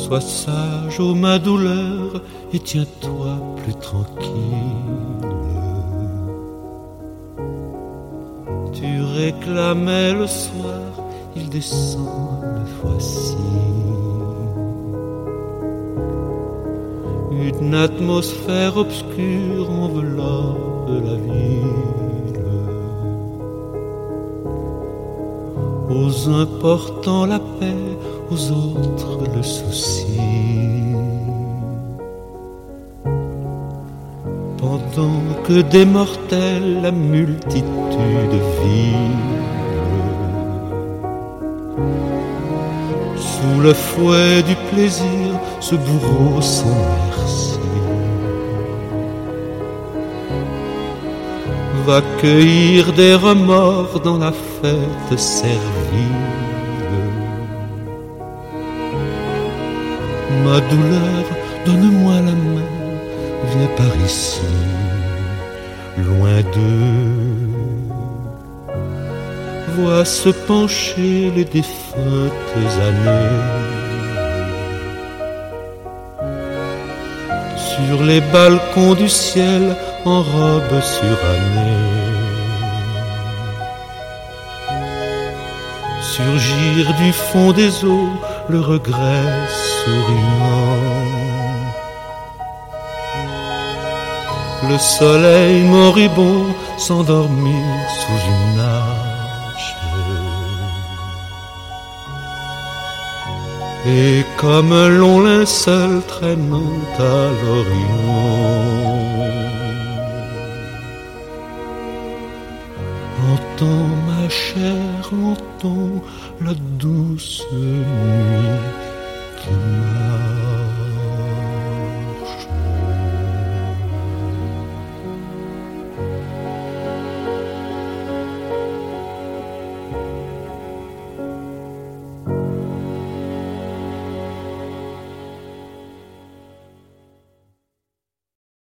Sois sage, ô ma douleur, et tiens-toi plus tranquille. Tu réclamais le soir, il descend le voici. Une atmosphère obscure enveloppe la ville. Aux uns portant la paix, aux autres le souci. Pendant que des mortels la multitude vile. Sous le fouet du plaisir, ce bourreau sans merci va cueillir des remords dans la fête servile. Ma douleur, donne-moi la main, viens par ici, loin d'eux. Vois se pencher les défuntes années sur les balcons du ciel en robe surannée. Surgir du fond des eaux le regret souriant. Le soleil moribond s'endormit sous une arche. Et comme un long linceul traînant à l'Orient, entends ma chair, entends la douce nuit qui m'a